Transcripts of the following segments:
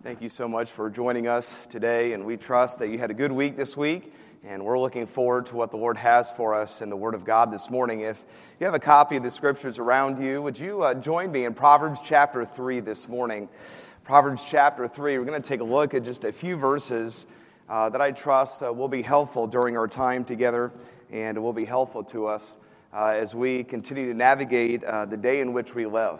Thank you so much for joining us today, and we trust that you had a good week this week, and we're looking forward to what the Lord has for us in the Word of God this morning. If you have a copy of the Scriptures around you, would you join me in Proverbs chapter 3 this morning? Proverbs chapter 3, we're going to take a look at just a few verses that I trust will be helpful during our time together, and will be helpful to us as we continue to navigate the day in which we live.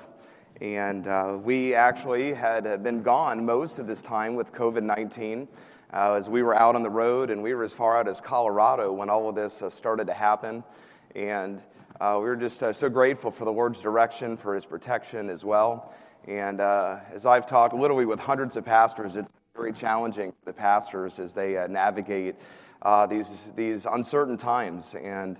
And we actually had been gone most of this time with COVID-19 as we were out on the road, and we were as far out as Colorado when all of this started to happen. And we were just so grateful for the Lord's direction, for His protection as well. And as I've talked literally with hundreds of pastors, it's very challenging for the pastors as they navigate these uncertain times. And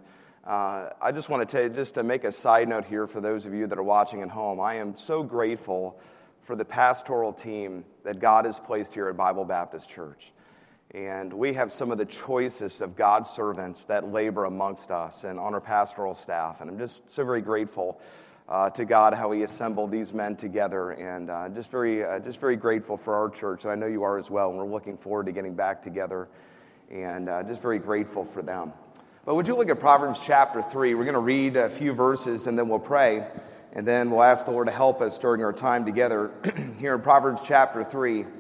I just want to make a side note here for those of you that are watching at home. I am so grateful for the pastoral team that God has placed here at Bible Baptist Church. And we have some of the choicest of God's servants that labor amongst us and on our pastoral staff. And I'm just so very grateful to God how He assembled these men together. And just very grateful for our church. And I know you are as well. And we're looking forward to getting back together. And just very grateful for them. But would you look at Proverbs chapter 3? We're going to read a few verses and then we'll pray. And then we'll ask the Lord to help us during our time together here in Proverbs chapter 3. And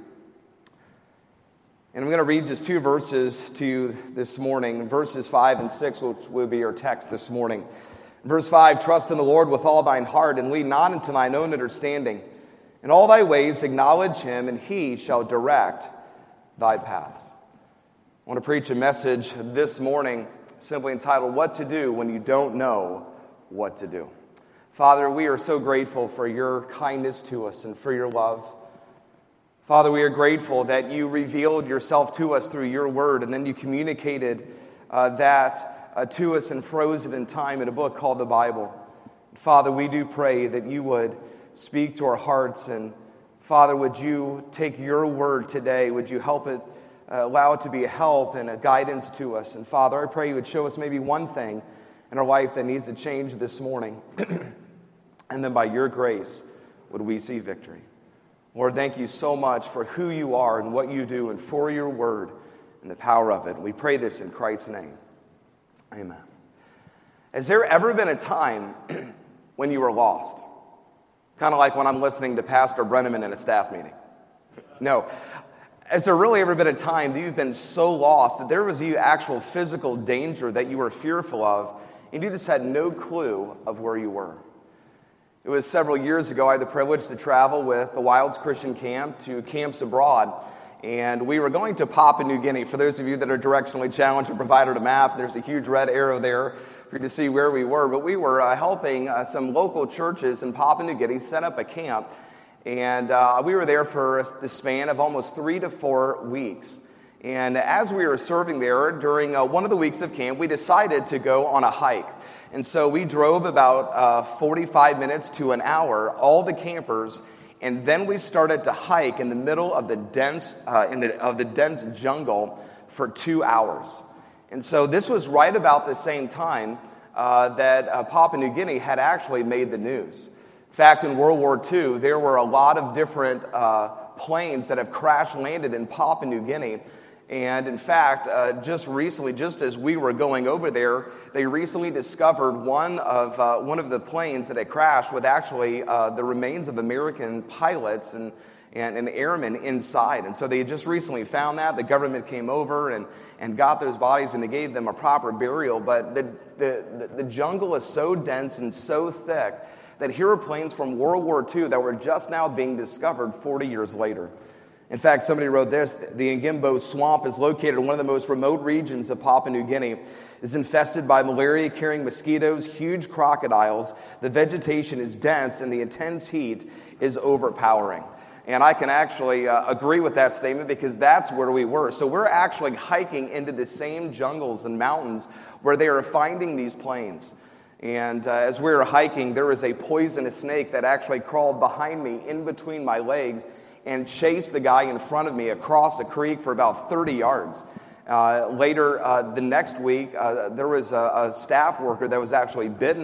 I'm going to read just two verses to you this morning. Verses 5 and 6 will be our text this morning. Verse 5, trust in the Lord with all thine heart and lean not unto thine own understanding. In all thy ways acknowledge Him, and He shall direct thy paths. I want to preach a message this morning simply entitled, What to Do When You Don't Know What to Do. Father, we are so grateful for your kindness to us and for your love. Father, we are grateful that you revealed yourself to us through your word, and then you communicated that to us and froze it in time in a book called the Bible. Father, we do pray that you would speak to our hearts, and Father, would you take your word today? Would you help it? Allow it to be a help and a guidance to us. And Father, I pray you would show us maybe one thing in our life that needs to change this morning. And then by your grace, would we see victory. Lord, thank you so much for who you are and what you do and for your word and the power of it. And we pray this in Christ's name. Amen. Has there ever been a time when you were lost? Kind of like when I'm listening to Pastor Brenneman in a staff meeting. No. Has there really ever been a time that you've been so lost that there was actual physical danger that you were fearful of, and you just had no clue of where you were? It was several years ago, I had the privilege to travel with the Wilds Christian Camp to camps abroad, and we were going to Papua New Guinea. For those of you that are directionally challenged, I provided a map. There's a huge red arrow there for you to see where we were, but we were helping some local churches in Papua New Guinea set up a camp. And we were there for the span of almost 3 to 4 weeks. And as we were serving there, during one of the weeks of camp, we decided to go on a hike. And so we drove about 45 minutes to an hour, all the campers, and then we started to hike in the middle of the dense jungle for 2 hours. And so this was right about the same time that Papua New Guinea had actually made the news. In fact, in World War II, there were a lot of different planes that have crash landed in Papua New Guinea. And in fact, just recently, just as we were going over there, they recently discovered one of the planes that had crashed with actually the remains of American pilots and airmen inside. And so they had just recently found that. The government came over and got those bodies, and they gave them a proper burial. But the jungle is so dense and so thick that here are planes from World War II that were just now being discovered 40 years later. In fact, somebody wrote this: the Ngimbo Swamp is located in one of the most remote regions of Papua New Guinea. It's infested by malaria-carrying mosquitoes, huge crocodiles. The vegetation is dense, and the intense heat is overpowering. And I can actually agree with that statement because that's where we were. So we're actually hiking into the same jungles and mountains where they are finding these planes. And as we were hiking, there was a poisonous snake that actually crawled behind me in between my legs and chased the guy in front of me across the creek for about 30 yards. Later, the next week, there was a staff worker that was actually bitten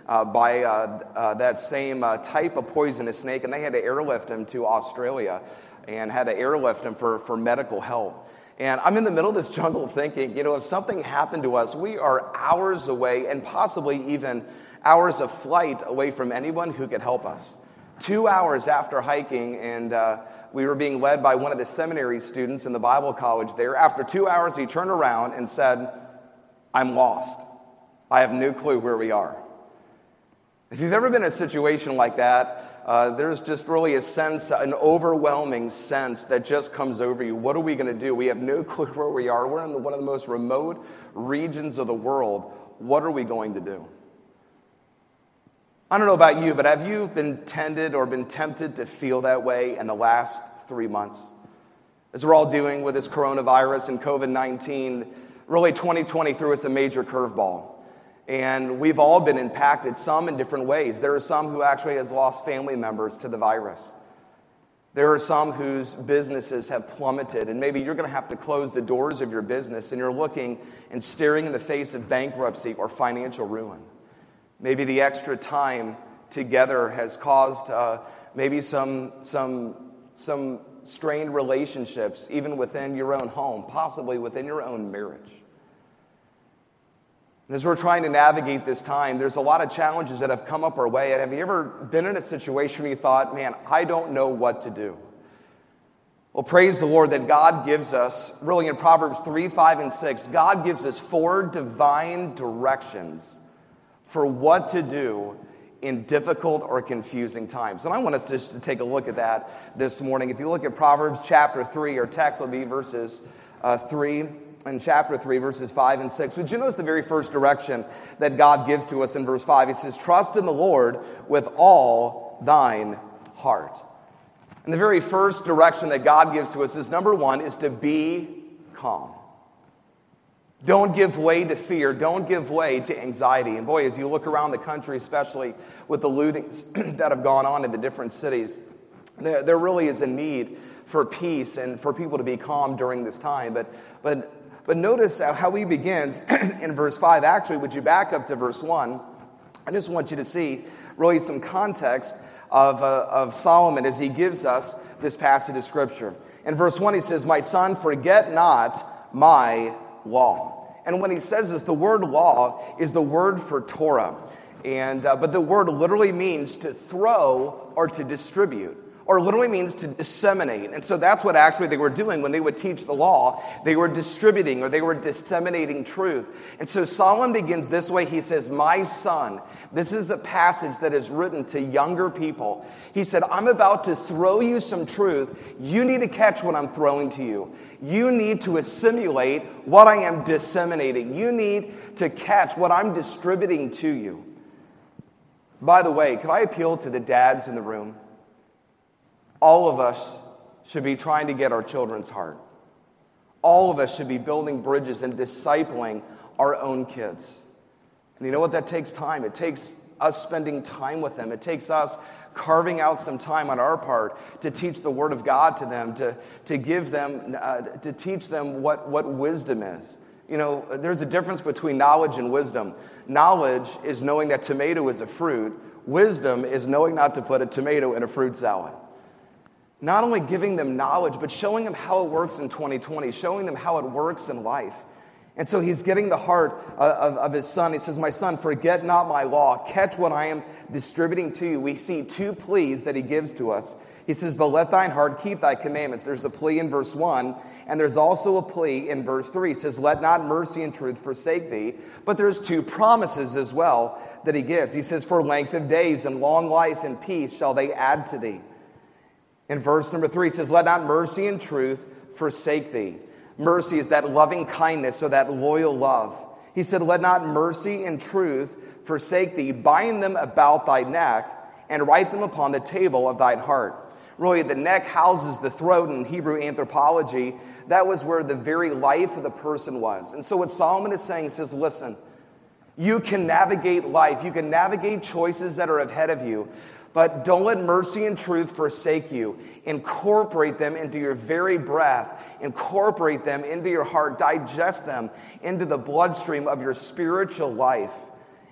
by that same type of poisonous snake, and they had to airlift him to Australia and had to airlift him for medical help. And I'm in the middle of this jungle thinking, if something happened to us, we are hours away and possibly even hours of flight away from anyone who could help us. 2 hours after hiking, and we were being led by one of the seminary students in the Bible college there. After 2 hours, he turned around and said, "I'm lost. I have no clue where we are." If you've ever been in a situation like that, there's just really a sense, an overwhelming sense that just comes over you. What are we going to do? We have no clue where we are. We're in one of the most remote regions of the world. What are we going to do? I don't know about you, but have you been tempted to feel that way in the last 3 months? As we're all doing with this coronavirus and COVID-19, really 2020 threw us a major curveball. And we've all been impacted, some in different ways. There are some who actually has lost family members to the virus. There are some whose businesses have plummeted, and maybe you're going to have to close the doors of your business, and you're looking and staring in the face of bankruptcy or financial ruin. Maybe the extra time together has caused maybe some strained relationships, even within your own home, possibly within your own marriage. And as we're trying to navigate this time, there's a lot of challenges that have come up our way. And have you ever been in a situation where you thought, man, I don't know what to do? Well, praise the Lord that God gives us, really in Proverbs 3, 5, and 6, God gives us 4 divine directions for what to do in difficult or confusing times. And I want us just to take a look at that this morning. If you look at Proverbs chapter 3, our text will be verses 3 in chapter 3, verses 5 and 6. Would you notice the very first direction that God gives to us in verse 5? He says, "Trust in the Lord with all thine heart." And the very first direction that God gives to us is, number 1, is to be calm. Don't give way to fear. Don't give way to anxiety. And boy, as you look around the country, especially with the lootings that have gone on in the different cities, there really is a need for peace and for people to be calm during this time. But notice how he begins in verse 5. Actually, would you back up to verse 1? I just want you to see really some context of Solomon as he gives us this passage of Scripture. In verse 1, he says, "My son, forget not my law." And when he says this, the word law is the word for Torah. But the word literally means to throw or to distribute, or literally means to disseminate. And so that's what actually they were doing when they would teach the law. They were distributing, or they were disseminating truth. And so Solomon begins this way. He says, "My son." This is a passage that is written to younger people. He said, "I'm about to throw you some truth. You need to catch what I'm throwing to you. You need to assimilate what I am disseminating. You need to catch what I'm distributing to you." By the way, could I appeal to the dads in the room? All of us should be trying to get our children's heart. All of us should be building bridges and discipling our own kids. And you know what? That takes time. It takes us spending time with them. It takes us carving out some time on our part to teach the Word of God to them, to give them, to teach them what wisdom is. You know, there's a difference between knowledge and wisdom. Knowledge is knowing that tomato is a fruit. Wisdom is knowing not to put a tomato in a fruit salad. Not only giving them knowledge, but showing them how it works in 2020, showing them how it works in life. And so he's getting the heart of his son. He says, "My son, forget not my law. Catch what I am distributing to you." We see 2 pleas that he gives to us. He says, "But let thine heart keep thy commandments." There's a plea in verse 1, and there's also a plea in verse 3. He says, "Let not mercy and truth forsake thee." But there's 2 promises as well that he gives. He says, "For length of days and long life and peace shall they add to thee." In verse number 3, he says, "Let not mercy and truth forsake thee." Mercy is that loving kindness, or that loyal love. He said, "Let not mercy and truth forsake thee. Bind them about thy neck and write them upon the table of thine heart." Really, the neck houses the throat in Hebrew anthropology. That was where the very life of the person was. And so what Solomon is saying, he says, listen, you can navigate life. You can navigate choices that are ahead of you. But don't let mercy and truth forsake you. Incorporate them into your very breath. Incorporate them into your heart. Digest them into the bloodstream of your spiritual life.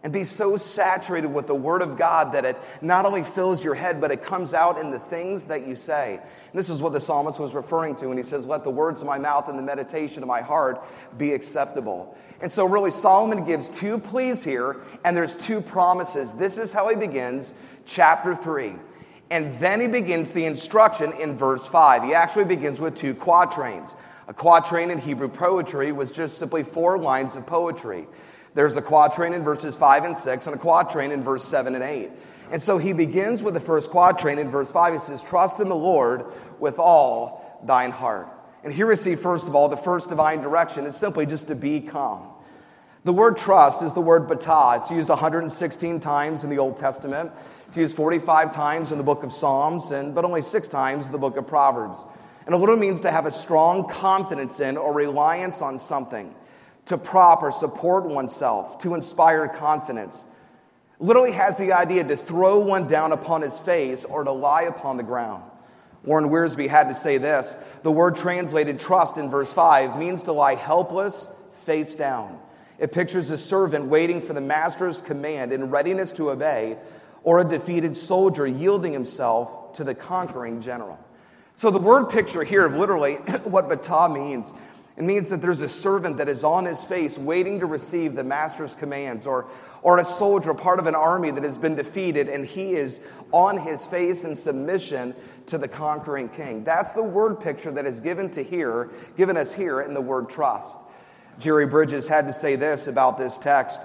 and be so saturated with the Word of God that it not only fills your head, but it comes out in the things that you say. And this is what the psalmist was referring to when he says, let the words of my mouth and the meditation of my heart be acceptable. And so really Solomon gives two pleas here, and there's two promises. This is how he begins chapter 3. And then he begins the instruction in verse 5. He actually begins with two quatrains. A quatrain in Hebrew poetry was just simply 4 lines of poetry. There's a quatrain in verses 5 and 6 and a quatrain in verse 7 and 8. And so he begins with the first quatrain in verse 5. He says, trust in the Lord with all thine heart. And here we see, first of all, the first divine direction is simply just to be calm. The word trust is the word batah. It's used 116 times in the Old Testament. It's used 45 times in the book of Psalms, but only 6 times in the book of Proverbs. And it literally means to have a strong confidence in or reliance on something, to prop or support oneself, to inspire confidence. Literally has the idea to throw one down upon his face or to lie upon the ground. Warren Wiersbe had to say this: the word translated trust in verse 5 means to lie helpless, face down. It pictures a servant waiting for the master's command in readiness to obey, or a defeated soldier yielding himself to the conquering general. So the word picture here of literally what batah means, it means that there's a servant that is on his face waiting to receive the master's commands, or a soldier, part of an army that has been defeated, and he is on his face in submission to the conquering king. That's the word picture that is given us here in the word trust. Jerry Bridges had to say this about this text.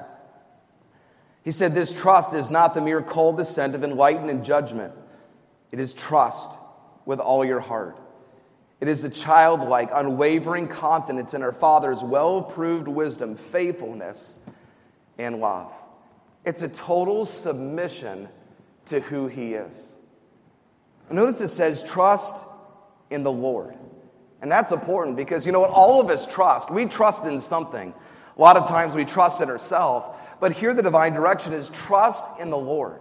He said, this trust is not the mere cold assent of enlightened judgment. It is trust with all your heart. It is a childlike, unwavering confidence in our Father's well-proved wisdom, faithfulness, and love. It's a total submission to who He is. Notice it says, trust in the Lord. And that's important because, you know what, all of us trust. We trust in something. A lot of times we trust in ourselves. But here the divine direction is trust in the Lord.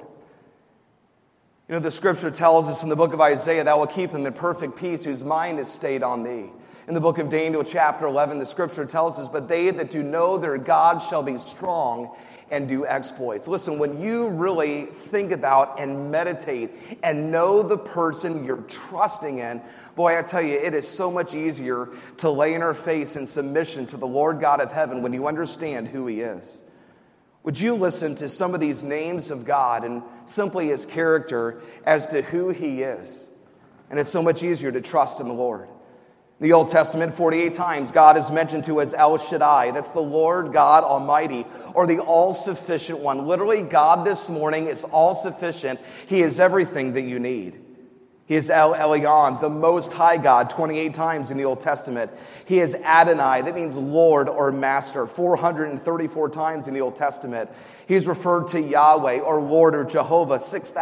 You know, the scripture tells us in the book of Isaiah, thou wilt keep him in perfect peace whose mind is stayed on thee. In the book of Daniel chapter 11, the scripture tells us, but they that do know their God shall be strong and do exploits. Listen, when you really think about and meditate and know the person you're trusting in, boy, I tell you, it is so much easier to lay in our face in submission to the Lord God of heaven when you understand who He is. Would you listen to some of these names of God and simply His character as to who He is? And it's so much easier to trust in the Lord. In the Old Testament, 48 times, God is mentioned to as El Shaddai. That's the Lord God Almighty, or the all-sufficient one. Literally, God this morning is all-sufficient. He is everything that you need. He is El Elyon, the Most High God, 28 times in the Old Testament. He is Adonai, that means Lord or Master, 434 times in the Old Testament. He's referred to Yahweh or Lord or Jehovah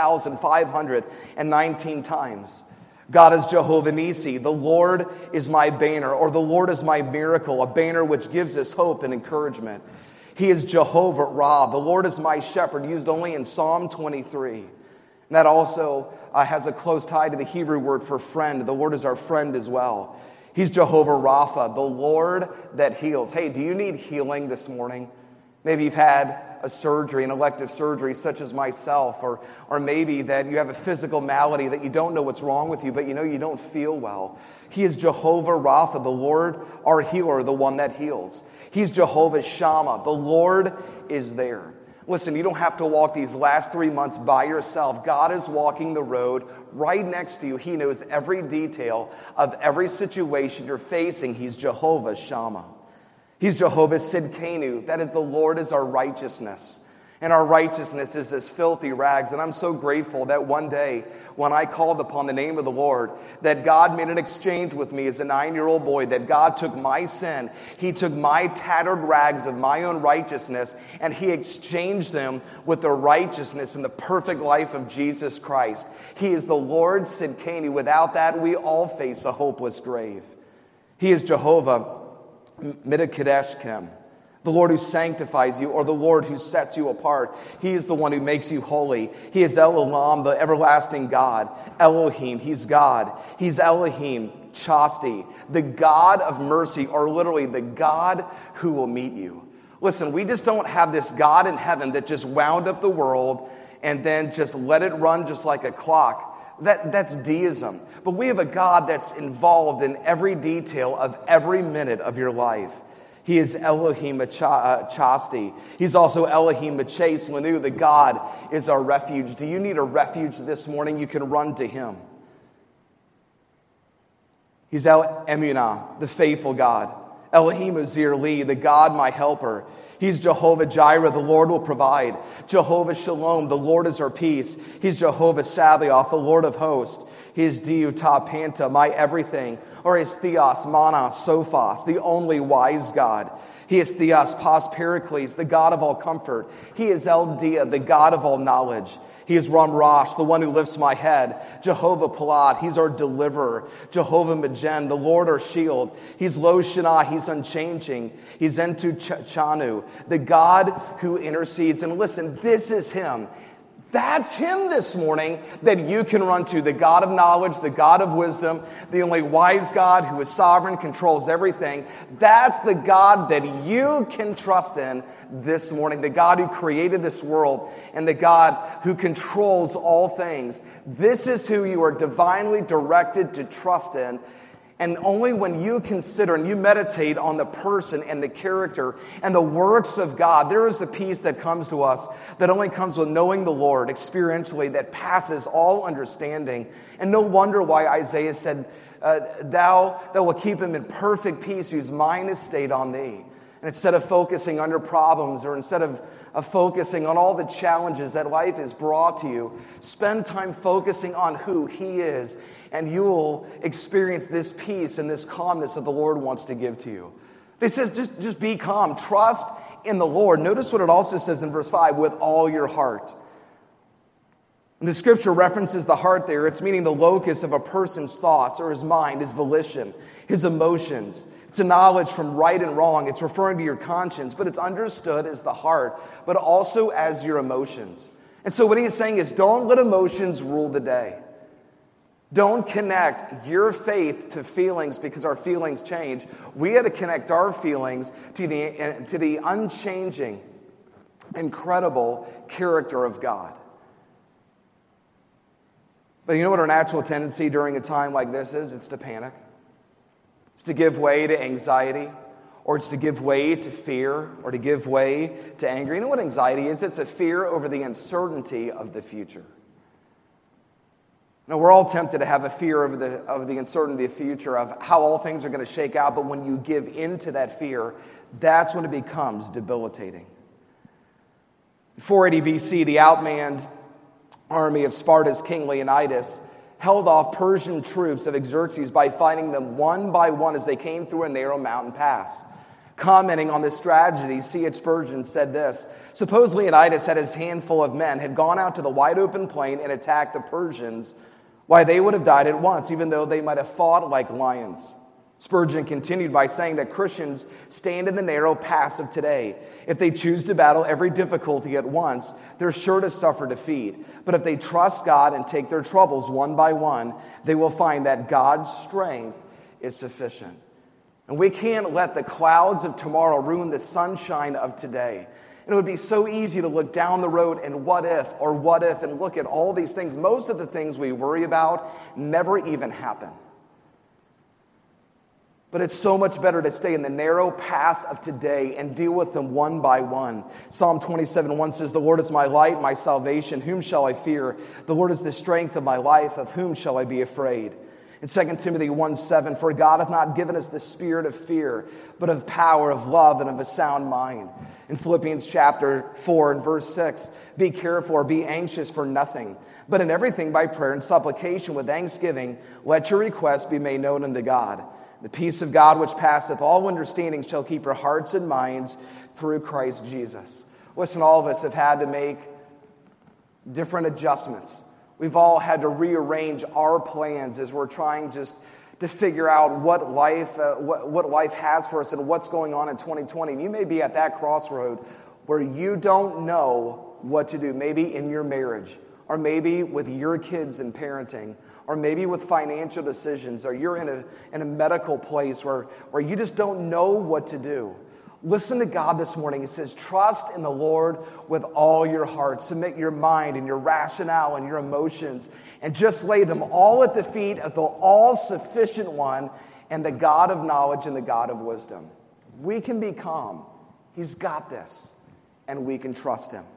6,519 times. God is Jehovah Nisi. The Lord is my banner, or the Lord is my miracle, a banner which gives us hope and encouragement. He is Jehovah Ra. The Lord is my shepherd, used only in Psalm 23. And that also has a close tie to the Hebrew word for friend. The Lord is our friend as well. He's Jehovah Rapha, the Lord that heals. Hey, do you need healing this morning? Maybe you've had a surgery, an elective surgery such as myself, or maybe that you have a physical malady that you don't know what's wrong with you, but you know you don't feel well. He is Jehovah Rapha, the Lord, our healer, the one that heals. He's Jehovah Shammah, the Lord is there. Listen, you don't have to walk these last 3 months by yourself. God is walking the road right next to you. He knows every detail of every situation you're facing. He's Jehovah Shammah. He's Jehovah Sidkenu. That is, the Lord is our righteousness. And our righteousness is as filthy rags. And I'm so grateful that one day when I called upon the name of the Lord, that God made an exchange with me as a 9-year-old boy, that God took my sin, He took my tattered rags of my own righteousness, and He exchanged them with the righteousness and the perfect life of Jesus Christ. He is the Lord Sidkenu. Without that, we all face a hopeless grave. He is Jehovah Midakadeshkem, the Lord who sanctifies you, or the Lord who sets you apart. He is the one who makes you holy. He is El Olam, the everlasting God. Elohim, He's God. He's Elohim, Chasti, the God of mercy, or literally the God who will meet you. Listen, we just don't have this God in heaven that just wound up the world and then just let it run just like a clock. That's deism. But we have a God that's involved in every detail of every minute of your life. He is Elohim Chasti. He's also Elohim Chase Lanu. The God is our refuge. Do you need a refuge this morning? You can run to him. He's El Emunah, the faithful God. Elohim Uzir Li, the God my helper. He's Jehovah Jireh, the Lord will provide. Jehovah Shalom, the Lord is our peace. He's Jehovah Sabaoth, the Lord of hosts. He is Diu Ta Panta, my everything. Or is Theos, Manos, Sophos, the only wise God. He is Theos Pas Pericles, the God of all comfort. He is El Dia, the God of all knowledge. He is Ram Rosh, the one who lifts my head. Jehovah Palad, he's our deliverer. Jehovah Magen, the Lord our shield. He's Lo Shana, he's unchanging. He's Entu Chanu, the God who intercedes. And listen, this is him. That's him this morning that you can run to. The God of knowledge, the God of wisdom, the only wise God who is sovereign, controls everything. That's the God that you can trust in this morning. The God who created this world and the God who controls all things. This is who you are divinely directed to trust in. And only when you consider and you meditate on the person and the character and the works of God, there is a peace that comes to us that only comes with knowing the Lord experientially, that passes all understanding. And no wonder why Isaiah said, thou will keep him in perfect peace whose mind is stayed on thee. And instead of focusing under problems or instead of focusing on all the challenges that life has brought to you, spend time focusing on who he is, and you will experience this peace and this calmness that the Lord wants to give to you. He says, just be calm. Trust in the Lord. Notice what it also says in verse 5, with all your heart. And the scripture references the heart there. It's meaning the locus of a person's thoughts or his mind, his volition, his emotions. It's a knowledge from right and wrong. It's referring to your conscience, but it's understood as the heart, but also as your emotions. And so what he's saying is, don't let emotions rule the day. Don't connect your faith to feelings because our feelings change. We had to connect our feelings to the unchanging, incredible character of God. But you know what our natural tendency during a time like this is? It's to panic. It's to give way to anxiety, or it's to give way to fear, or to give way to anger. You know what anxiety is? It's a fear over the uncertainty of the future. Now, we're all tempted to have a fear of the uncertainty of the future, of how all things are going to shake out, but when you give in to that fear, that's when it becomes debilitating. In 480 BC, the outmanned army of Sparta's king Leonidas held off Persian troops of Xerxes by fighting them one by one as they came through a narrow mountain pass. Commenting on this tragedy, C.H. Spurgeon said this: suppose Leonidas had his handful of men, had gone out to the wide open plain and attacked the Persians, why, they would have died at once, even though they might have fought like lions. Spurgeon continued by saying that Christians stand in the narrow pass of today. If they choose to battle every difficulty at once, they're sure to suffer defeat. But if they trust God and take their troubles one by one, they will find that God's strength is sufficient. And we can't let the clouds of tomorrow ruin the sunshine of today. And it would be so easy to look down the road and what if, and look at all these things. Most of the things we worry about never even happen. But it's so much better to stay in the narrow pass of today and deal with them one by one. Psalm 27:1 says, the Lord is my light, my salvation. Whom shall I fear? The Lord is the strength of my life. Of whom shall I be afraid? In 2 Timothy 1:7, for God hath not given us the spirit of fear, but of power, of love, and of a sound mind. In Philippians chapter 4 and verse 6, be careful or be anxious for nothing, but in everything by prayer and supplication with thanksgiving, let your requests be made known unto God. The peace of God which passeth all understanding shall keep your hearts and minds through Christ Jesus. Listen, all of us have had to make different adjustments. We've all had to rearrange our plans as we're trying just to figure out what life has for us and what's going on in 2020. And you may be at that crossroad where you don't know what to do, maybe in your marriage, or maybe with your kids and parenting, or maybe with financial decisions, or you're in a medical place where you just don't know what to do. Listen to God this morning. He says, trust in the Lord with all your heart. Submit your mind and your rationale and your emotions and just lay them all at the feet of the all-sufficient one and the God of knowledge and the God of wisdom. We can be calm. He's got this, and we can trust him.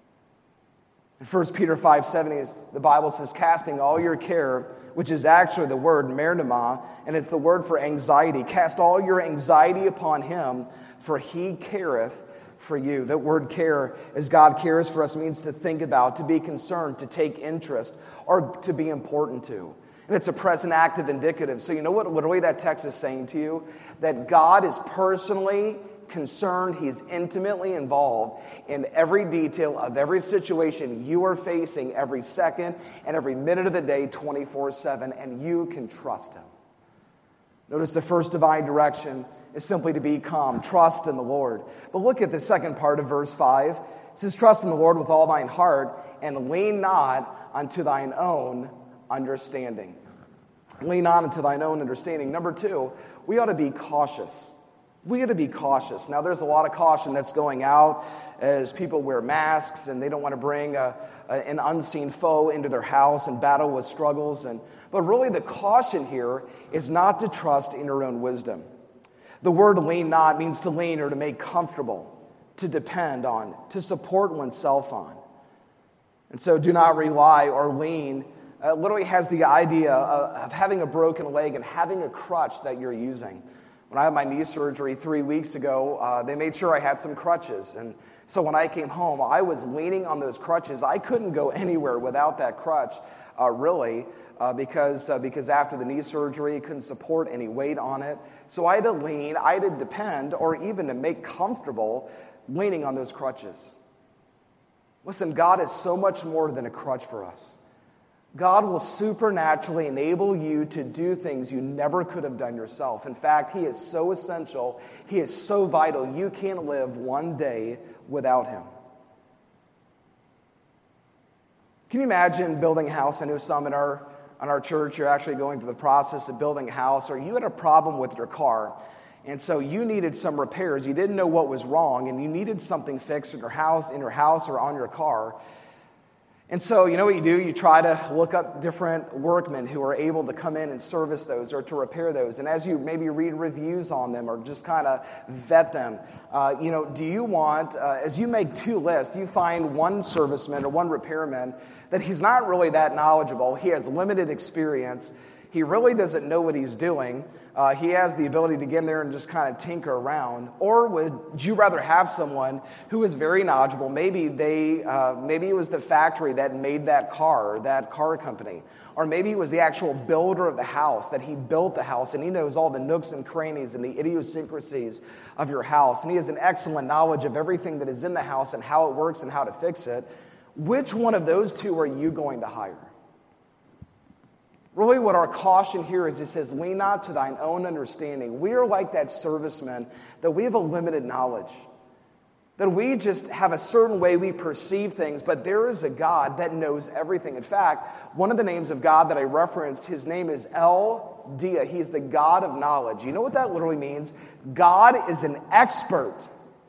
In 1 Peter 5:7, the Bible says, casting all your care, which is actually the word merimna, and it's the word for anxiety. Cast all your anxiety upon him, for he careth for you. That word care, as God cares for us, means to think about, to be concerned, to take interest, or to be important to. And it's a present active indicative. So you know what really that text is saying to you? That God is personally concerned. He's intimately involved in every detail of every situation you are facing every second and every minute of the day, 24/7, and you can trust him. Notice the first divine direction is simply to be calm, trust in the Lord. But look at the second part of verse 5. It says, trust in the Lord with all thine heart and lean not unto thine own understanding. Lean not unto thine own understanding. Number two, we ought to be cautious. We got to be cautious. Now, there's a lot of caution that's going out as people wear masks and they don't want to bring an unseen foe into their house and battle with struggles. But really, the caution here is not to trust in your own wisdom. The word lean not means to lean or to make comfortable, to depend on, to support oneself on. And so do not rely or lean. Literally has the idea of having a broken leg and having a crutch that you're using. When I had my knee surgery 3 weeks ago, they made sure I had some crutches. And so when I came home, I was leaning on those crutches. I couldn't go anywhere without that crutch, because after the knee surgery, I couldn't support any weight on it. So I had to lean, I had to depend, or even to make comfortable leaning on those crutches. Listen, God is so much more than a crutch for us. God will supernaturally enable you to do things you never could have done yourself. In fact, he is so essential, he is so vital, you can't live one day without him. Can you imagine building a house? I know some in our church, you're actually going through the process of building a house, or you had a problem with your car, and so you needed some repairs. You didn't know what was wrong, and you needed something fixed in your house or on your car. And so, you know what you do? You try to look up different workmen who are able to come in and service those or to repair those. And as you maybe read reviews on them or just kind of vet them, do you want, as you make two lists, you find one serviceman or one repairman that he's not really that knowledgeable. He has limited experience. He really doesn't know what he's doing. He has the ability to get in there and just kind of tinker around. Or would you rather have someone who is very knowledgeable? Maybe it was the factory that made that car company. Or maybe it was the actual builder of the house, that he built the house, and he knows all the nooks and crannies and the idiosyncrasies of your house. And he has an excellent knowledge of everything that is in the house and how it works and how to fix it. Which one of those two are you going to hire? Really what our caution here is, it says, lean not to thine own understanding. We are like that serviceman, that we have a limited knowledge. That we just have a certain way we perceive things, but there is a God that knows everything. In fact, one of the names of God that I referenced, his name is El Dia. He's the God of knowledge. You know what that literally means? God is an expert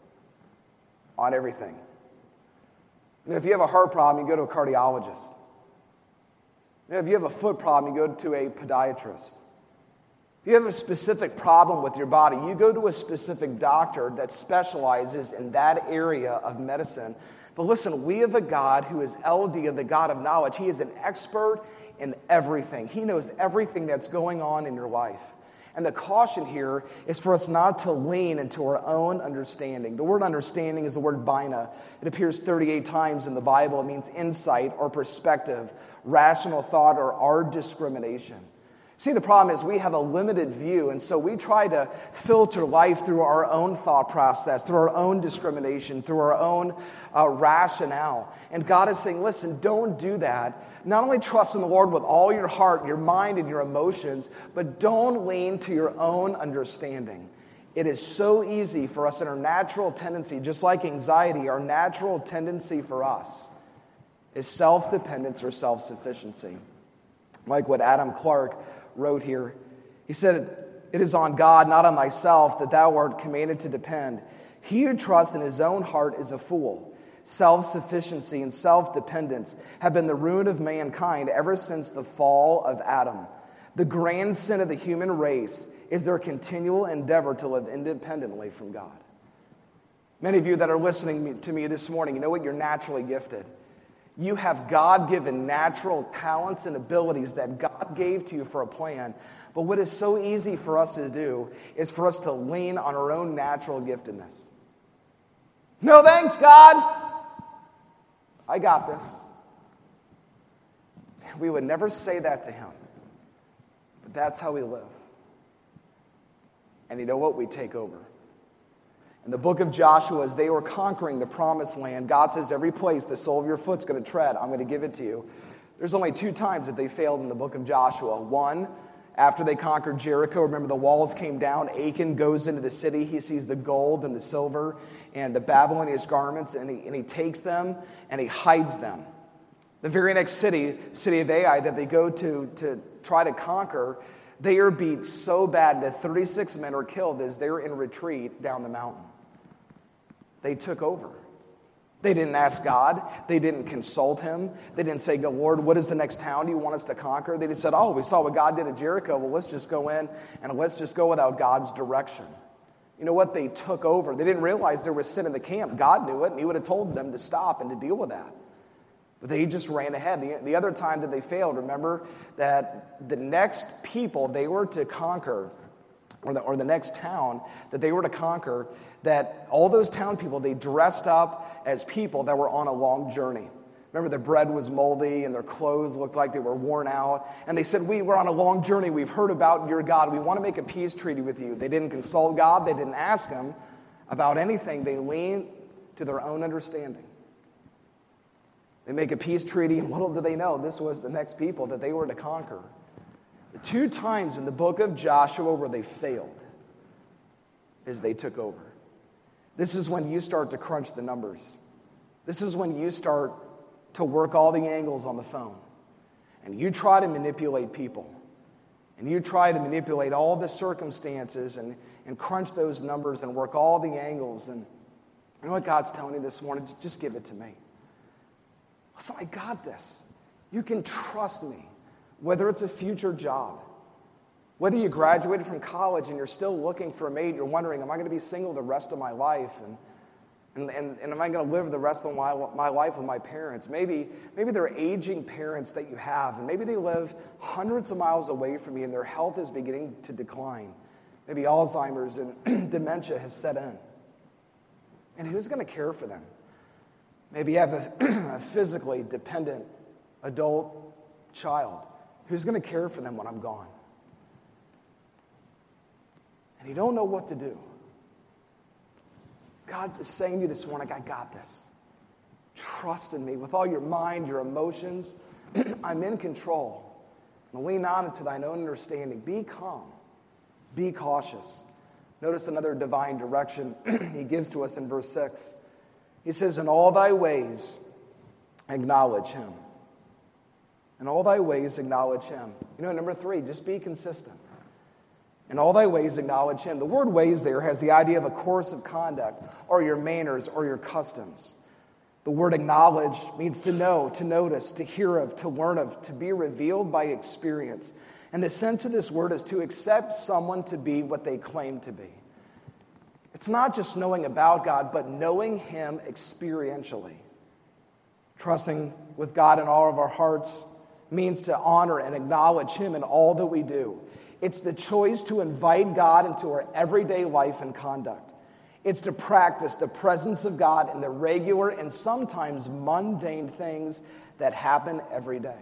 on everything. If you have a heart problem, you go to a cardiologist. If you have a foot problem, you go to a podiatrist. If you have a specific problem with your body, you go to a specific doctor that specializes in that area of medicine. But listen, we have a God who is El Dia, the God of knowledge. He is an expert in everything. He knows everything that's going on in your life. And the caution here is for us not to lean into our own understanding. The word understanding is the word bina. It appears 38 times in the Bible. It means insight or perspective, rational thought, or our discrimination. See, the problem is we have a limited view, and so we try to filter life through our own thought process, through our own discrimination, through our own rationale. And God is saying, listen, don't do that. Not only trust in the Lord with all your heart, your mind, and your emotions, but don't lean to your own understanding. It is so easy for us in our natural tendency, just like anxiety, our natural tendency for us is self-dependence or self-sufficiency. Like what Adam Clark wrote here. He said, it is on God, not on thyself, that thou art commanded to depend. He who trusts in his own heart is a fool. Self-sufficiency and self-dependence have been the ruin of mankind ever since the fall of Adam. The grand sin of the human race is their continual endeavor to live independently from God. Many of you that are listening to me this morning, you know what? You're naturally gifted. You have God-given natural talents and abilities that God gave to you for a plan. But what is so easy for us to do is for us to lean on our own natural giftedness. No thanks, God. I got this. We would never say that to him. But that's how we live. And you know what? We take over. In the book of Joshua, as they were conquering the promised land, God says, every place the sole of your foot's going to tread, I'm going to give it to you. There's only 2 times that they failed in the book of Joshua. One, after they conquered Jericho, remember the walls came down. Achan goes into the city. He sees the gold and the silver and the Babylonian garments, and he takes them and he hides them. The very next city of Ai, that they go to try to conquer, they are beat so bad that 36 men are killed as they're in retreat down the mountain. They took over. They didn't ask God. They didn't consult him. They didn't say, Lord, what is the next town you want us to conquer? They just said, we saw what God did at Jericho. Well, let's just go in and let's just go without God's direction. You know what? They took over. They didn't realize there was sin in the camp. God knew it, and he would have told them to stop and to deal with that. But they just ran ahead. The other time that they failed, remember that the next people they were to conquer, or the next town that they were to conquer, that all those town people, they dressed up as people that were on a long journey. Remember, their bread was moldy and their clothes looked like they were worn out. And they said, we were on a long journey. We've heard about your God. We want to make a peace treaty with you. They didn't consult God. They didn't ask him about anything. They leaned to their own understanding. They make a peace treaty, and little did they know this was the next people that they were to conquer. The 2 times in the book of Joshua where they failed is they took over. This is when you start to crunch the numbers. This is when you start to work all the angles on the phone. And you try to manipulate people. And you try to manipulate all the circumstances and crunch those numbers and work all the angles. And you know what God's telling you this morning? Just give it to me. Listen, I got this. You can trust me. Whether it's a future job, whether you graduated from college and you're still looking for a mate, you're wondering, am I going to be single the rest of my life? And am I going to live the rest of my life with my parents? Maybe they're aging parents that you have, and maybe they live hundreds of miles away from you and their health is beginning to decline. Maybe Alzheimer's and dementia has set in. And who's going to care for them? Maybe you have a physically dependent adult child. Who's going to care for them when I'm gone? And you don't know what to do. God's saying to you this morning, I got this. Trust in me with all your mind, your emotions. I'm in control. And lean on into thine own understanding. Be calm. Be cautious. Notice another divine direction he gives to us in verse 6. He says, in all thy ways, acknowledge him. In all thy ways, acknowledge him. You know, number 3, just be consistent. In all thy ways, acknowledge him. The word ways there has the idea of a course of conduct, or your manners, or your customs. The word acknowledge means to know, to notice, to hear of, to learn of, to be revealed by experience. And the sense of this word is to accept someone to be what they claim to be. It's not just knowing about God, but knowing him experientially. Trusting with God in all of our hearts means to honor and acknowledge him in all that we do. It's the choice to invite God into our everyday life and conduct. It's to practice the presence of God in the regular and sometimes mundane things that happen every day.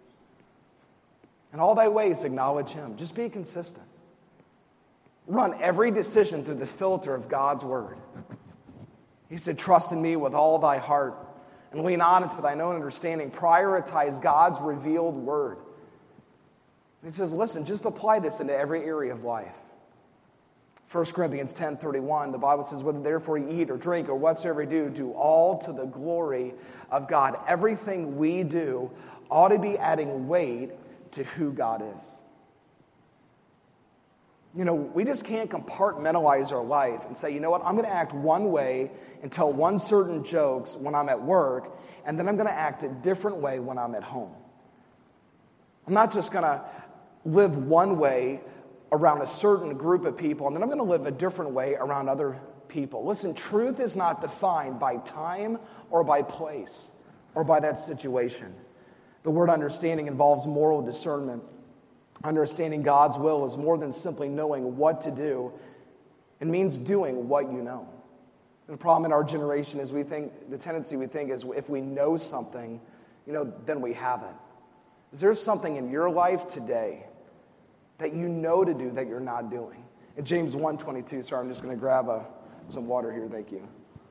In all thy ways, acknowledge him. Just be consistent. Run every decision through the filter of God's word. He said, trust in me with all thy heart and lean on into thine own understanding. Prioritize God's revealed word. And he says, listen, just apply this into every area of life. 1 Corinthians 10:31, the Bible says, whether therefore you eat or drink or whatsoever you do, do all to the glory of God. Everything we do ought to be adding weight to who God is. We just can't compartmentalize our life and say, you know what, I'm going to act one way and tell one certain jokes when I'm at work, and then I'm going to act a different way when I'm at home. I'm not just going to live one way around a certain group of people, and then I'm going to live a different way around other people. Listen, truth is not defined by time or by place or by that situation. The word understanding involves moral discernment. Understanding God's will is more than simply knowing what to do. It means doing what you know. The problem in our generation is the tendency we think is if we know something, then we have it. Is there something in your life today that you know to do that you're not doing? In James 1:22, sorry, I'm just going to grab some water here, thank you.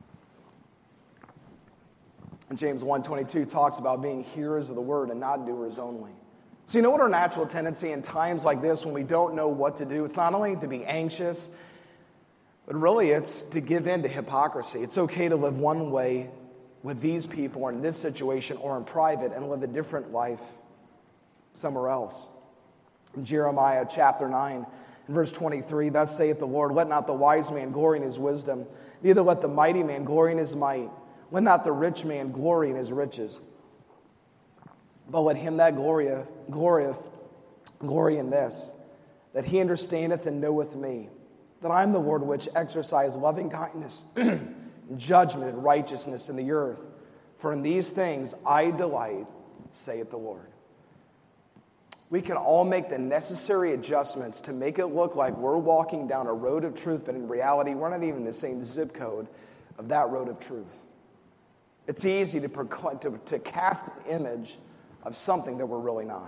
And James 1:22 talks about being hearers of the word and not doers only. So you know what our natural tendency in times like this when we don't know what to do? It's not only to be anxious, but really it's to give in to hypocrisy. It's okay to live one way with these people or in this situation or in private and live a different life somewhere else. In Jeremiah chapter 9, in verse 23, thus saith the Lord, let not the wise man glory in his wisdom, neither let the mighty man glory in his might. Let not the rich man glory in his riches. But let him that glorieth glory in this, that he understandeth and knoweth me, that I am the Lord which exercise loving kindness, judgment, and righteousness in the earth. For in these things I delight, saith the Lord. We can all make the necessary adjustments to make it look like we're walking down a road of truth, but in reality, we're not even in the same zip code of that road of truth. It's easy to cast an image of something that we're really not.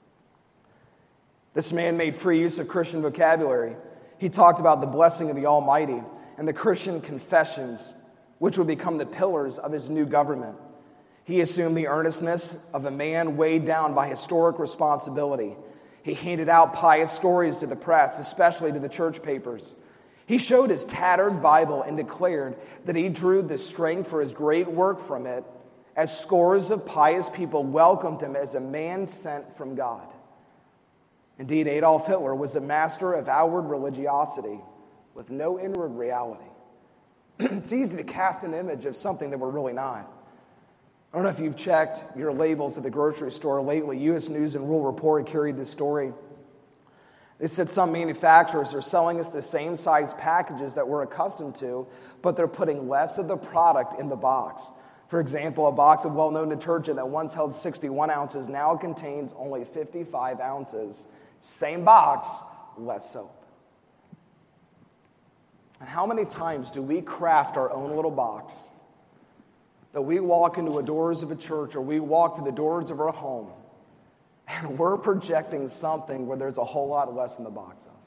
This man made free use of Christian vocabulary. He talked about the blessing of the Almighty and the Christian confessions, which would become the pillars of his new government. He assumed the earnestness of a man weighed down by historic responsibility. He handed out pious stories to the press, especially to the church papers. He showed his tattered Bible and declared that he drew the strength for his great work from it, as scores of pious people welcomed him as a man sent from God. Indeed, Adolf Hitler was a master of outward religiosity with no inward reality. It's easy to cast an image of something that we're really not. I don't know if you've checked your labels at the grocery store lately. U.S. News and World Report carried this story. They said some manufacturers are selling us the same size packages that we're accustomed to, but they're putting less of the product in the box. For example, a box of well-known detergent that once held 61 ounces now contains only 55 ounces. Same box, less soap. And how many times do we craft our own little box that we walk into the doors of a church or we walk to the doors of our home and we're projecting something where there's a whole lot less in the box of?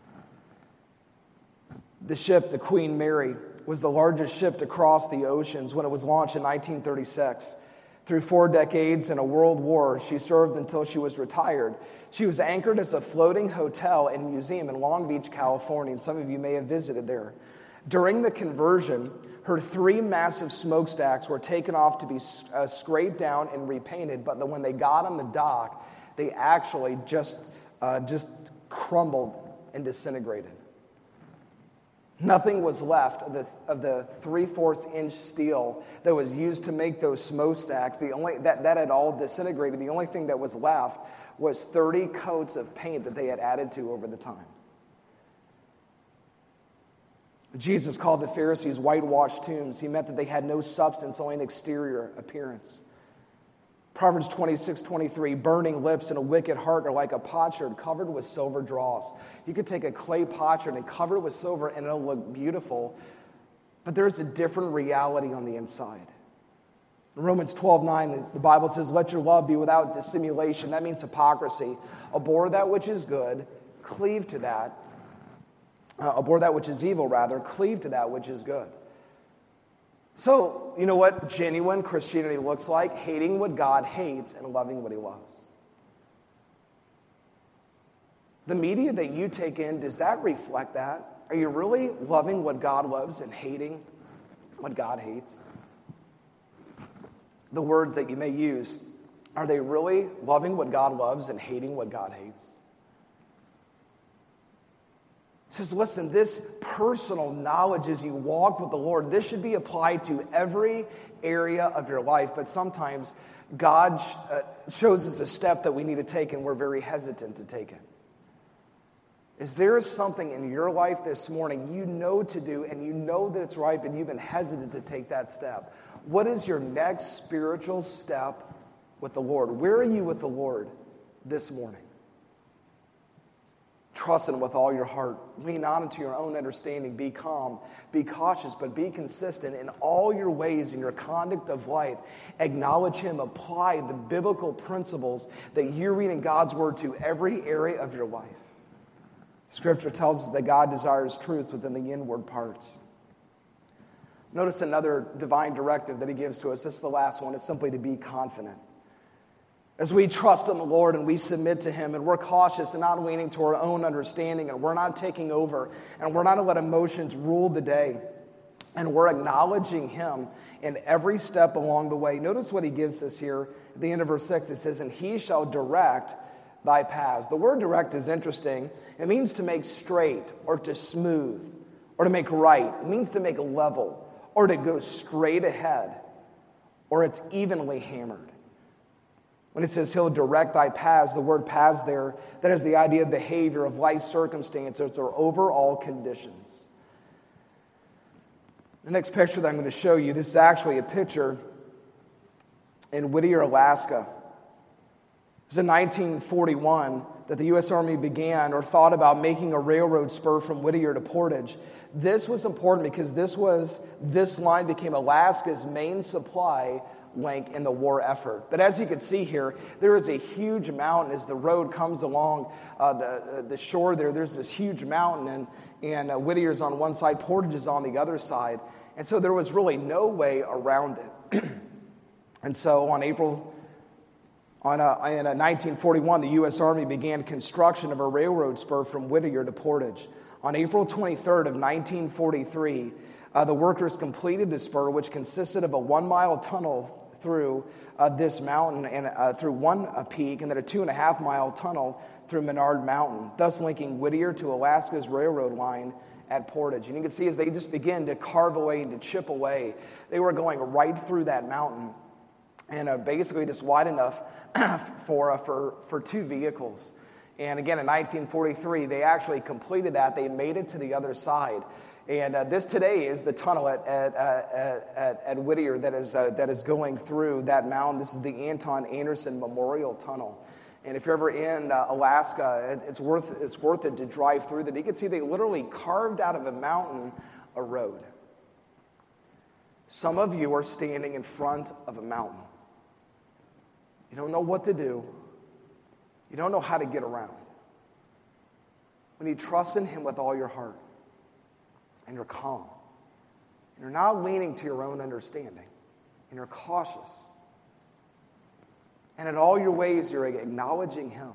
The ship, the Queen Mary, was the largest ship to cross the oceans when it was launched in 1936. Through 4 decades and a world war, she served until she was retired. She was anchored as a floating hotel and museum in Long Beach, California, and some of you may have visited there. During the conversion, her 3 massive smokestacks were taken off to be scraped down and repainted, but when they got on the dock, they actually just crumbled and disintegrated. Nothing was left of the 3/4-inch steel that was used to make those smokestacks. That had all disintegrated. The only thing that was left was 30 coats of paint that they had added to over the time. Jesus called the Pharisees whitewashed tombs. He meant that they had no substance, only an exterior appearance. Proverbs 26:23, burning lips and a wicked heart are like a potsherd covered with silver dross. You could take a clay potsherd and cover it with silver and it'll look beautiful, but there's a different reality on the inside. In Romans 12:9, the Bible says, let your love be without dissimulation. That means hypocrisy. Abhor that which is good, cleave to that. Abhor that which is evil, rather, cleave to that which is good. So, you know what genuine Christianity looks like? Hating what God hates and loving what he loves. The media that you take in, does that reflect that? Are you really loving what God loves and hating what God hates? The words that you may use, are they really loving what God loves and hating what God hates? says, listen, this personal knowledge as you walk with the Lord, this should be applied to every area of your life. But sometimes God shows us a step that we need to take, and we're very hesitant to take it. Is there something in your life this morning you know to do, and you know that it's right, but you've been hesitant to take that step? What is your next spiritual step with the Lord? Where are you with the Lord this morning? Trust Him with all your heart. Lean not into your own understanding. Be calm. Be cautious, but be consistent in all your ways in your conduct of life. Acknowledge Him. Apply the biblical principles that you read in God's Word to every area of your life. Scripture tells us that God desires truth within the inward parts. Notice another divine directive that He gives to us. This is the last one. It's simply to be confident. As we trust in the Lord and we submit to Him and we're cautious and not leaning to our own understanding and we're not taking over and we're not to let emotions rule the day and we're acknowledging Him in every step along the way. Notice what He gives us here at the end of verse 6. It says, and He shall direct thy paths. The word direct is interesting. It means to make straight or to smooth or to make right. It means to make level or to go straight ahead, or it's evenly hammered. When it says He'll direct thy paths, the word paths there, that is the idea of behavior, of life circumstances, or overall conditions. The next picture that I'm going to show you, this is actually a picture in Whittier, Alaska. It was in 1941 that the U.S. Army began or thought about making a railroad spur from Whittier to Portage. This was important because this line became Alaska's main supply link in the war effort. But as you can see here, there is a huge mountain as the road comes along the shore there. There's this huge mountain, and Whittier's on one side, Portage is on the other side. And so there was really no way around it. And so in 1941, the U.S. Army began construction of a railroad spur from Whittier to Portage. On April 23rd of 1943, the workers completed the spur, which consisted of a 1-mile tunnel through this mountain and through one peak, and then a 2.5-mile tunnel through Menard Mountain, thus linking Whittier to Alaska's railroad line at Portage. And you can see as they just begin to carve away and to chip away, they were going right through that mountain, and basically just wide enough for two vehicles. And again, in 1943, they actually completed that. They made it to the other side. And this today is the tunnel at Whittier that is going through that mountain. This is the Anton Anderson Memorial Tunnel. And if you're ever in Alaska, it's worth it to drive through that. You can see they literally carved out of a mountain a road. Some of you are standing in front of a mountain. You don't know what to do. You don't know how to get around. When you trust in Him with all your heart, and you're calm, and you're not leaning to your own understanding, and you're cautious, and in all your ways you're acknowledging Him,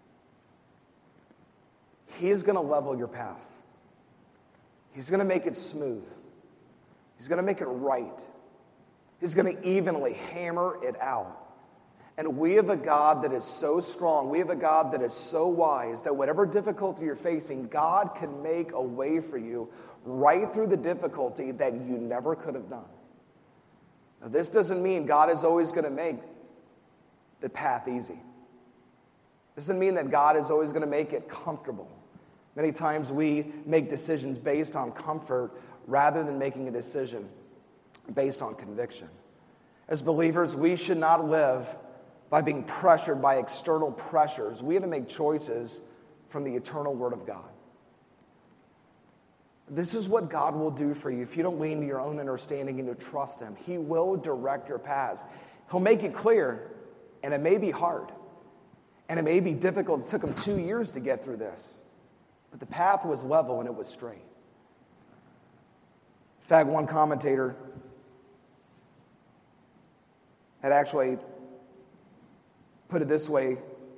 He is going to level your path. He's going to make it smooth. He's going to make it right. He's going to evenly hammer it out. And we have a God that is so strong, we have a God that is so wise, that whatever difficulty you're facing, God can make a way for you right through the difficulty that you never could have done. Now, this doesn't mean God is always going to make the path easy. This doesn't mean that God is always going to make it comfortable. Many times we make decisions based on comfort rather than making a decision based on conviction. As believers, we should not live by being pressured by external pressures. We have to make choices from the eternal Word of God. This is what God will do for you if you don't lean to your own understanding and to trust Him. He will direct your paths. He'll make it clear, and it may be hard, and it may be difficult. It took Him 2 years to get through this, but the path was level and it was straight. In fact, one commentator had actually put it this way: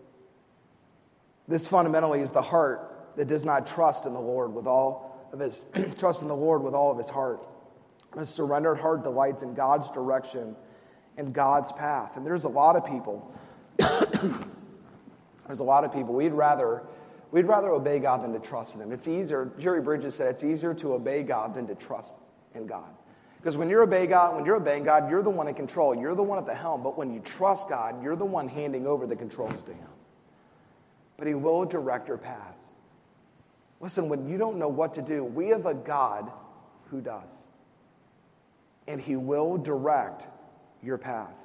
this fundamentally is the heart that does not trust in the Lord with all of his trust in the Lord with all of his heart. A surrendered heart delights in God's direction and God's path. And there's a lot of people. We'd rather We'd rather obey God than to trust in him. It's easier, Jerry Bridges said, it's easier to obey God than to trust in God. Because when you're obeying God, you're the one in control. You're the one at the helm. But when you trust God, you're the one handing over the controls to him. But he will direct your paths. Listen, when you don't know what to do, we have a God who does. And he will direct your paths.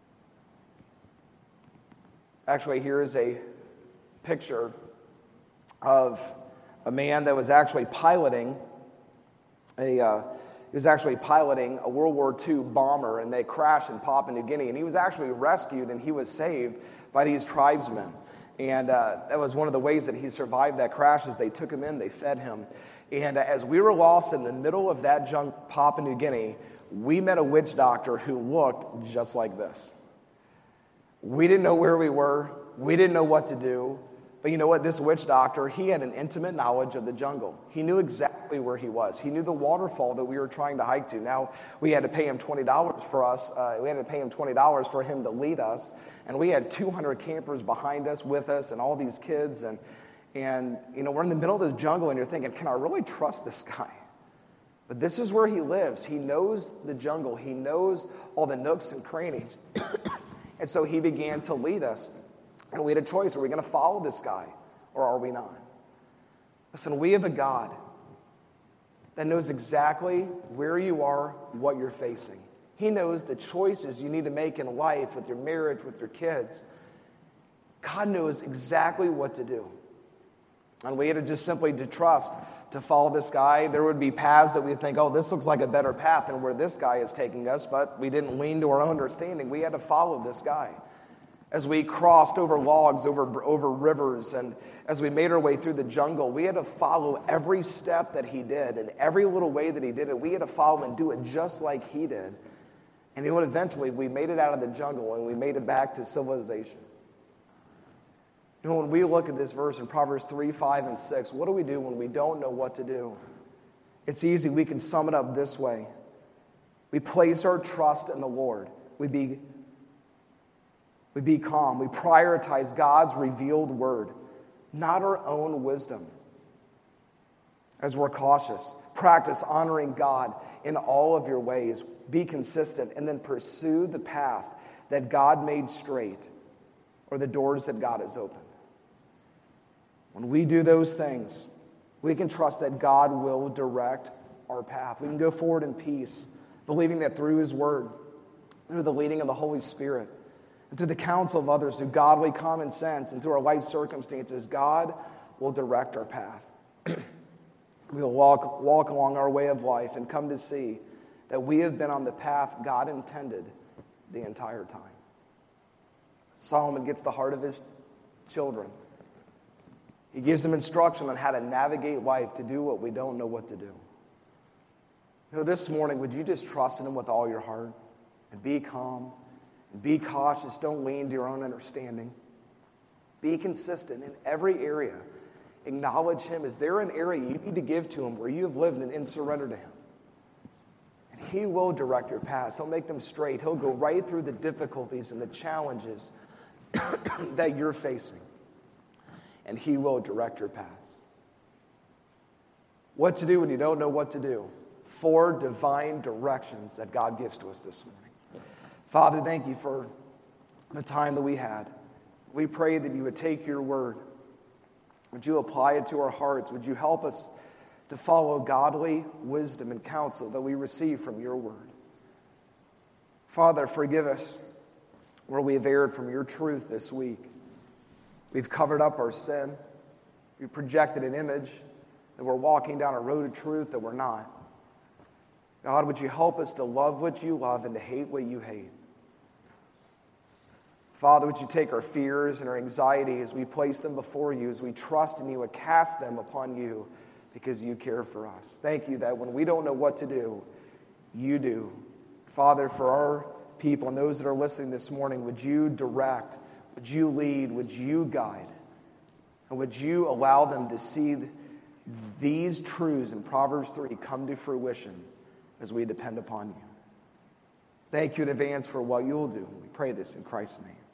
Actually, here is a picture of a man that was actually piloting a World War II bomber, and they crashed in Papua New Guinea. And he was actually rescued, and he was saved by these tribesmen. And that was one of the ways that he survived that crash, is they took him in, they fed him. And as we were lost in the middle of that Papua New Guinea, we met a witch doctor who looked just like this. We didn't know where we were. We didn't know what to do. But you know what? This witch doctor, he had an intimate knowledge of the jungle. He knew exactly where he was. He knew the waterfall that we were trying to hike to. Now, we had to pay him $20 for us. We had to pay him $20 for him to lead us. And we had 200 campers behind us, with us, and all these kids. And you know, we're in the middle of this jungle, and you're thinking, can I really trust this guy? But this is where he lives. He knows the jungle. He knows all the nooks and crannies. And so he began to lead us. And we had a choice. Are we going to follow this guy, or are we not? Listen, we have a God that knows exactly where you are, what you're facing. He knows the choices you need to make in life, with your marriage, with your kids. God knows exactly what to do. And we had to just simply to trust to follow this guy. There would be paths that we think, oh, this looks like a better path than where this guy is taking us, but we didn't lean to our own understanding. We had to follow this guy. As we crossed over logs, over rivers, and as we made our way through the jungle, we had to follow every step that he did, and every little way that he did it, we had to follow and do it just like he did. And you know what? Eventually, we made it out of the jungle, and we made it back to civilization. You know, when we look at this verse in Proverbs 3, 5, and 6, what do we do when we don't know what to do? It's easy. We can sum it up this way. We place our trust in the Lord. We be calm. We prioritize God's revealed word, not our own wisdom. As we're cautious, practice honoring God in all of your ways. Be consistent, and then pursue the path that God made straight, or the doors that God has opened. When we do those things, we can trust that God will direct our path. We can go forward in peace, believing that through his word, through the leading of the Holy Spirit, and through the counsel of others, through godly common sense, and through our life circumstances, God will direct our path. We will walk along our way of life and come to see that we have been on the path God intended the entire time. Solomon gets the heart of his children. He gives them instruction on how to navigate life, to do what we don't know what to do. You know, this morning, would you just trust in him with all your heart and be calm and be cautious? Don't lean to your own understanding. Be consistent in every area. Acknowledge him. Is there an area you need to give to him where you have lived in surrender to him? And he will direct your paths. He'll make them straight. He'll go right through the difficulties and the challenges that you're facing. And he will direct your paths. What to do when you don't know what to do? 4 divine directions that God gives to us this morning. Father, thank you for the time that we had. We pray that you would take your word. Would you apply it to our hearts? Would you help us to follow godly wisdom and counsel that we receive from your word? Father, forgive us where we have erred from your truth this week. We've covered up our sin. We've projected an image that we're walking down a road of truth that we're not. God, would you help us to love what you love and to hate what you hate? Father, would you take our fears and our anxiety as we place them before you, as we trust in you and cast them upon you because you care for us. Thank you that when we don't know what to do, you do. Father, for our people and those that are listening this morning, would you direct, would you lead, would you guide, and would you allow them to see these truths in Proverbs 3 come to fruition as we depend upon you. Thank you in advance for what you'll do. We pray this in Christ's name.